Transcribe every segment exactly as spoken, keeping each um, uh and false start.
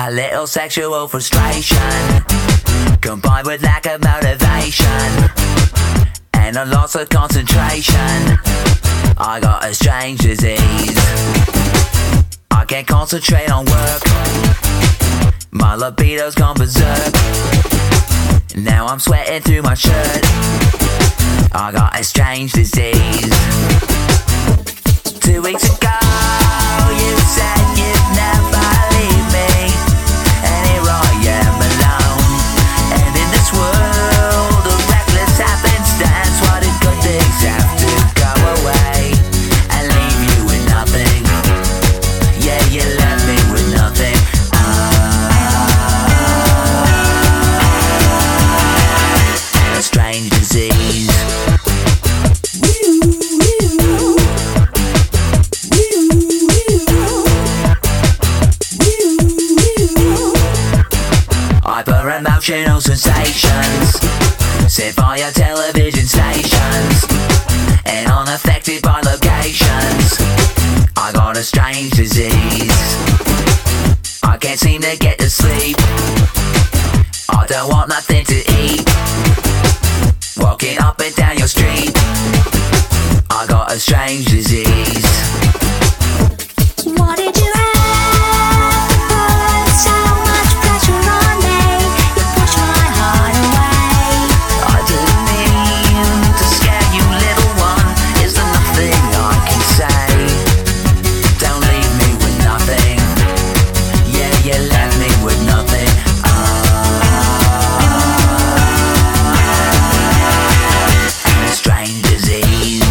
A little sexual frustration combined with lack of motivation and a loss of concentration. I got a strange disease. I can't concentrate on work. My libido's gone berserk. Now I'm sweating through my shirt. I got a strange disease. Two weeks ago you said you'd never leave me, and here I am alone. And in this world of reckless happenstance, why do good things have to go away and leave you with nothing? Yeah, you left me with nothing. Ah, a strange disease. Hyper-emotional sensations set via television stations and unaffected by locations. I got a strange disease. I can't seem to get to sleep. I don't want nothing to eat. Walking up and down your street. I got a strange disease. What did you have to put so much pressure on me? You pushed my heart away. I didn't mean to scare you, little one. Is there nothing I can say? Don't leave me with nothing. Yeah, you left me with nothing. Ah, a strange disease.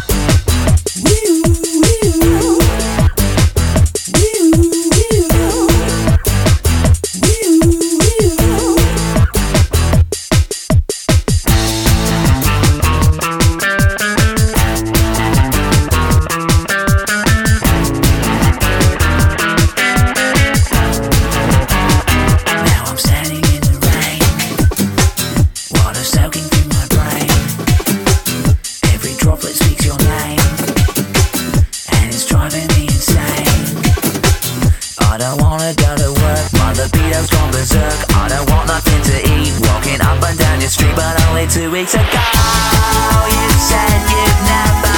Now I'm standing in the rain, water soaking through my brain. Every droplet speaks your name, and it's driving me insane. I don't wanna go to work, my libido's gone berserk. I don't want nothing to eat, walking up and down your street. But only two weeks ago you said you'd never